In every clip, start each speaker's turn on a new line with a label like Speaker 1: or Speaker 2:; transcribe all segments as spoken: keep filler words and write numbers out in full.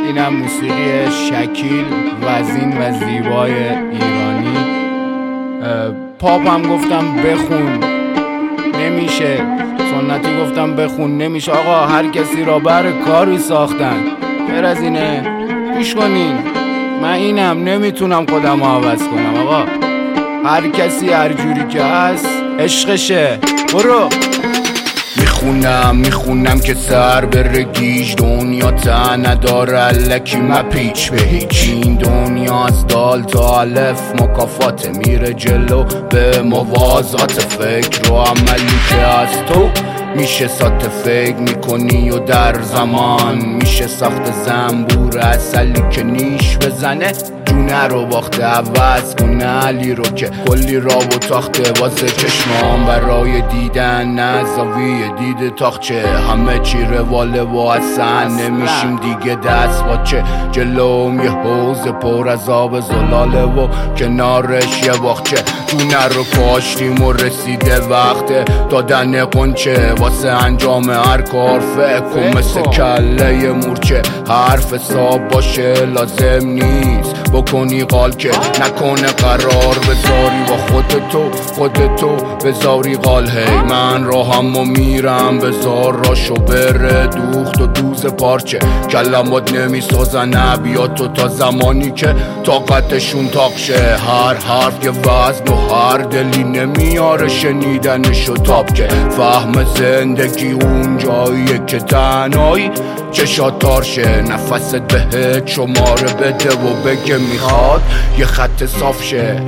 Speaker 1: اینم موسیقی شکیل وزین و زیبای ایرانی. پاپ هم گفتم بخون نمیشه، سنتی گفتم بخون نمیشه. آقا هر کسی را بر کاری ساختن، غیر از اینه گوش کنین. من اینم نمیتونم خودم عوض کنم. آقا هر کسی هر جوری که هست عشقشه. برو
Speaker 2: میخونم میخونم که سر بره گیج، دنیا ته نداره الکی مپیچ به هیچ. این دنیا از دال تا الف مکافات، میره جلو به موازات. فکر و عملی که از تو میشه سات، فکر میکنی و در زمان میشه ساخت زنبور اصلی که نیش بزنه. جونه رو باخته عوض کنه علی رو که کلی را و تاخته واسه چشمان برای دیدن، نه زاویه دید تاخچه. همه چی رواله و اصلا نمیشیم دیگه دست باچه. جلوم یه حوض پر از آب زلاله و کنارش یه باغچه. جونه رو کاشتیم و رسیده وقت دادن قنچه. واسه انجام هر کار فکر کن مثل کله مورچه. حرف حساب باشه لازم نیست بکنی قال که نکنه قرار بذاری با خودتو خودتو بذاری قال. هی من راهم و میرم بذار راشو بره دوخت و دوز پارچه. کلمات نمیسازن ابیاتو تا زمانی که طاقتشون تاقشه. هر حرف که وزن و هر دلی نمیاره شنیدنشو تاب که. فهم زندگی اون جاییه که تنهایی چشات تارشه. نفست بهت شماره بده و بگه میخواد یه خط صاف شه.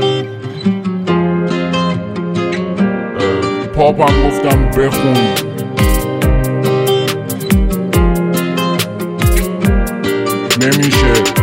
Speaker 3: پاپم گفتم بخون نمیشه.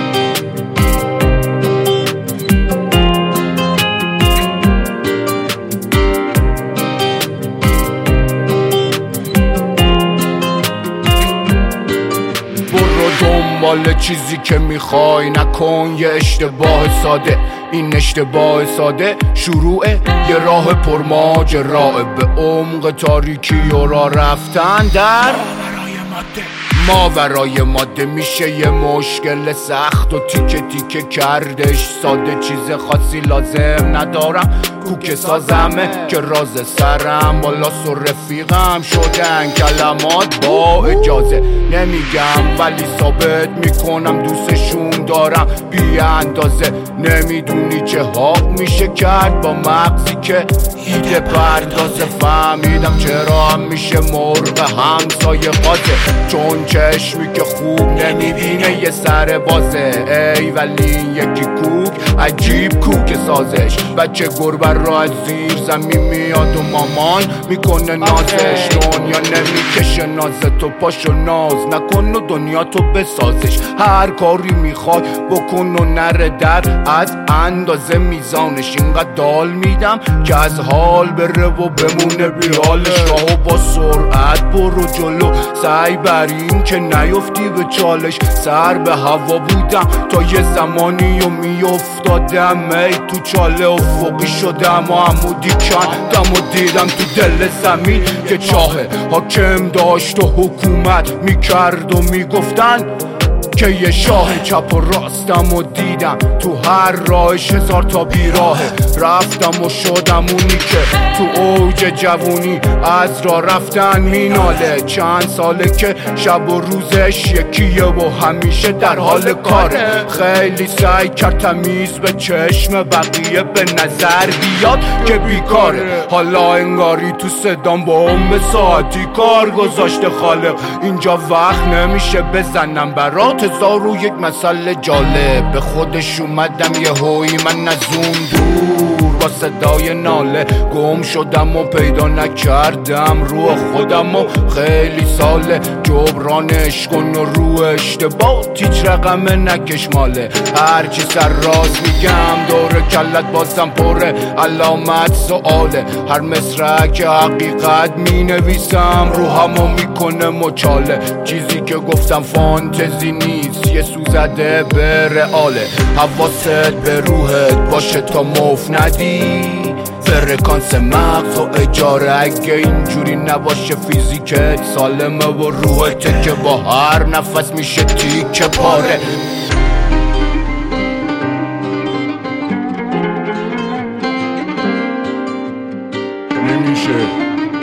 Speaker 2: دنبال چیزی که میخوای نکن یه اشتباه ساده. این اشتباه ساده شروع یه راه پرماجرا به عمق تاریکی و راه رفتن در ما برای ماده. میشه یه مشکل سخت و تیکه تیکه کردش ساده. چیز خاصی لازم ندارم کوک سازمه که راز سرم بالا و رفیقم شدن کلمات با اجازه. نمیگم ولی ثابت میکنم دوستشون دارم بی اندازه. نمیدونی چه ها میشه کرد با مغزی که ایده پردازه. فهمیدم چرا هم میشه مرغ همسایه قاطه، چون چشمی که خوب نمیبینه یه سر بازه. ای ولی این یکی کوک عجیب کوک سازش. بچه گربه را از زیر زمین میاد و مامان میکنه نازش. دنیا نمیکشه نازتو پاشو ناز نکن و دنیا تو بسازش. هر کاری میخواد بکن و نره در از اندازه میزانش. اینقدر دال میدم که از حال بره و بمونه بیالش. راهو با سرعت برو جلو سعی بر این که نیفتی به چالش. سر به هوا بودم تا یه زمانی و میافتادم ای تو چاله افقی شدم و عمودی کندم و دیدم تو دل زمین که چاه حاکم داشت و حکومت میکرد و میگفتن که یه شاه. چپ و راستم و دیدم تو هر راهش هزار تا بیراهه. رفتم و شدم اونی که تو اوج جوونی از راه رفتن میناله. چند ساله که شب و روزش یکیه و همیشه در حال کاره. خیلی سعی کرد تمیز به چشم بقیه به نظر بیاد که بیکاره. حالا انگاری تو صدام با ام ساعتی کار گذاشته خالق. اینجا وقت نمیشه بزنم برات هزار و یک مسئله جالب. به خودش اومدم یه هوی من از اون دور با صدای ناله. گم شدم و پیدا نکردم رو خودم و خیلی ساله. جبرانش کن و رو اشتباه هیچ رقم نکش ماله. هرچی سر راز میگم دور کلت بازم پره علامت سؤاله. هر مصرع که حقیقت مینویسم روحمو میکنه مچاله. چیزی که گفتم فانتزی نیست یه سوزده به رئاله. حواست به روحت باشه تا مف ندی فرکانس مغز و اجاره. اگه اینجوری نباشه فیزیکت سالمه و روحته که با هر نفس میشه تیکه پاره.
Speaker 3: نمیشه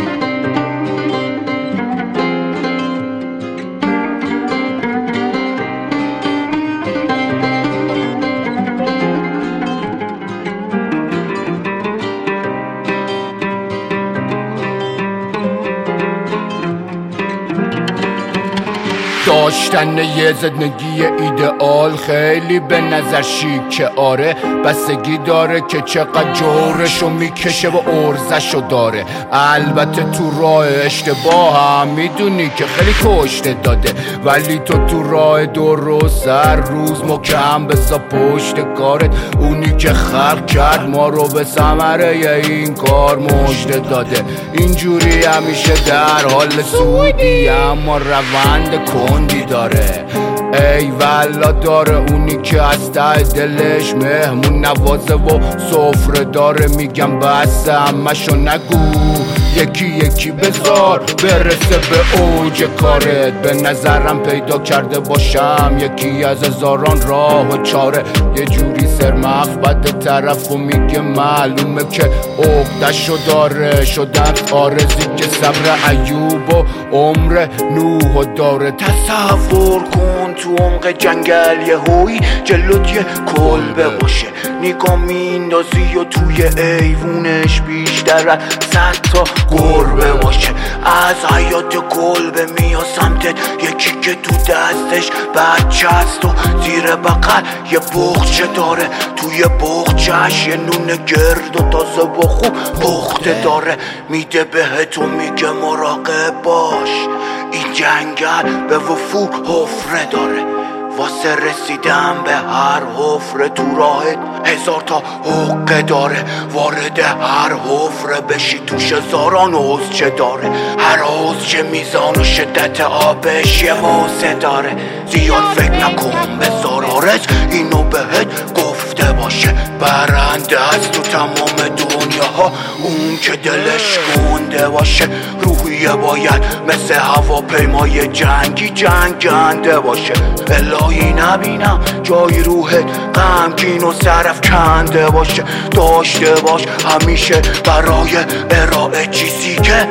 Speaker 2: داشتن یه زندگی ایدئال خیلی به نظر شیکه، آره بستگی داره که چقدر جورشو میکشه و ارزشو داره. البته تو راه اشتباه هم میدونی که خیلی کشته داده، ولی تو تو راه درست هر روز محکم بسا پشت کارت. اونی که خلق کرد ما رو به ثمره این کار مژده داده. اینجوری همیشه در حال سودی اما روند کندی داره. ای والا داره اونی که از ته دلش مهمون نوازه و سفره داره. میگم بس همشو نگو، یکی یکی بذار برسه به اوج کارت. به نظرم پیدا کرده باشم یکی از هزاران راه و چاره. یه جوری سرمخ بد طرف و میگه معلومه که عقدشو داره. شدن آرزی که صبر ایوب و عمر نوح داره. تصور کن تو عمق جنگل یه هوی جلوت یه کلبه باشه، نگاه میندازی و توی ایوونش بیشتر از صد تا گربه باشه. از حیات کلبه میاد سمتت یکی که تو دستش بچه است و زیر بغل یه بغچه داره. توی بغچهش یه نون گرد و تازه و خوب پخته داره. میده بهت و میگه مراقب باش، این جنگل به وفور حفره داره. واسه رسیدن به هر حفره تو راهت هزار تا حقه داره. وارد هر حفره بشی توش هزاران حوضچه داره. هر حوضچه میزان و شدت آبش یه واسه داره. زیاد فکر نکن بذار آرز اینو بهت گفته باشه. برنده از تو تمام دنیاها اون که دلش گنده باشه. روحیه باید مثل هواپیمای جنگی جنگنده باشه. الهی نبینم جای روحت غمگین و سرف کنده باشه. داشته باش همیشه برای ارائه چیزی که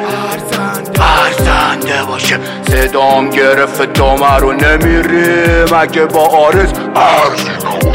Speaker 2: ارزنده باشه. صدام گرفت دامه رو نمیریم اگه با آرز ارزی